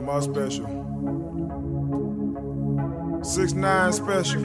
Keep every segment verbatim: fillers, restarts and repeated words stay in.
More special. Six nine special.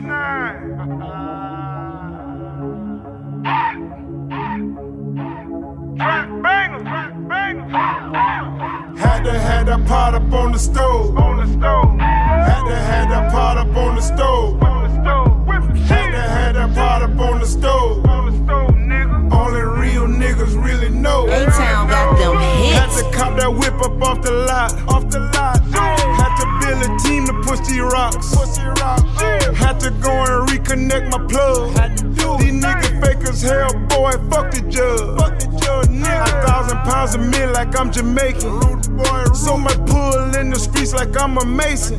Had to have that pot up on the stove. On the stove. Had to have that pot up on the stove. On the stove. Had to have that pot up on the stove. On the stove, nigga. Only real niggas really know. A-Town got them hits. Had to cop that whip up off the lot. Off the lot. Had to build a team to push these rocks. Push these rocks. Had to go and reconnect my plug. Had to do these niggas fake as hell, boy. Fuck the judge. Fuck the judge, nigga. A thousand pounds a meal like I'm Jamaican. So much pull in the streets like I'm a Mason.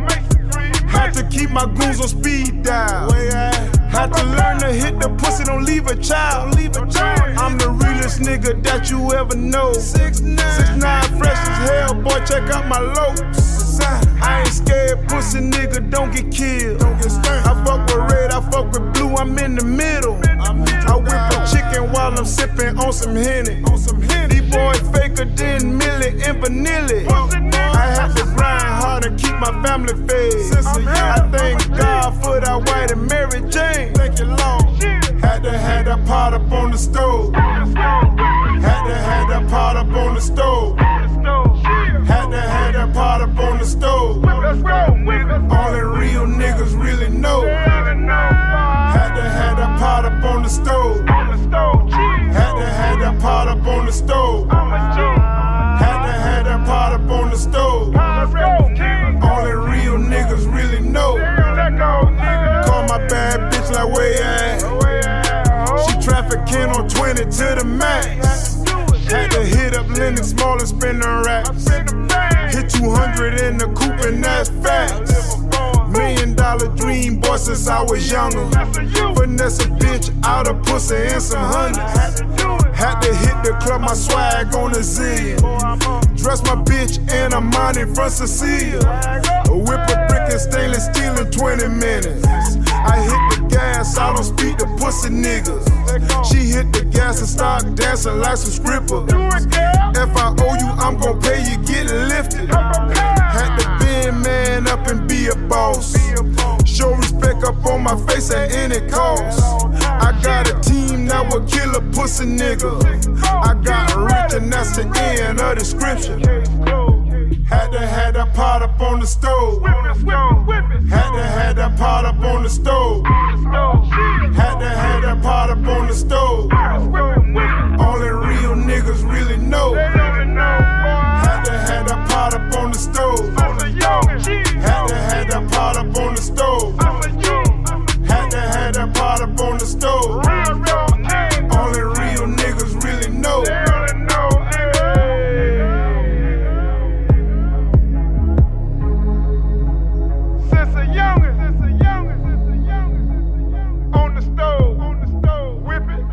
Had to keep my goons on speed dial. Had to learn to hit the pussy, don't leave a child. I'm the realest nigga that you ever know. Six nine fresh as hell, boy, check out my lopes. I ain't scared, pussy nigga, don't get killed. I fuck with red, I fuck with blue, I'm in the middle. I whip a chicken while I'm sipping on some Henny. These boys faker than Millie and Vanilli. I had to grind hard to keep my family fed. I thank God for that white and Mary Jane. Thank you, Lord. Had to have that pot up on the stove. Had to have that pot up on the stove. Had to have that pot up on the stove. Only real niggas really know. Had to have that pot up on the stove. Had to have that pot up on the stove. Had to have that pot up on the stove. Only real niggas really know. Call my bad bitch like where you at. She trafficking on twenty to the max. Had to hit up Lennox Mall and spin the racks. Hit two hundred in the coupe and that's facts. Million dollar dream boy since I was younger. Finesse a bitch out of pussy and some hundreds. Had to hit the club, my swag on a zillion. Dress my bitch in a money from Cecilia. Whip a brick and stainless steel in twenty minutes. I hit the gas, I don't speak to pussy niggas. She hit the gas and start dancing like some strippers. If I owe you, I'm gon' pay you, get lifted. Had to bend man up and be a boss. Show respect up on my face at any cost. I got a team that will kill a pussy nigga. I got rich and that's the end of the scripture. Had to have that pot up on the stove. Had to have that pot up on the stove. Had to have that pot up on the stove. Only real niggas really know. Had to have that pot up on the stove. Had to have that pot up on the stove. Had to have that pot up on the stove. Only real niggas really know. Since a young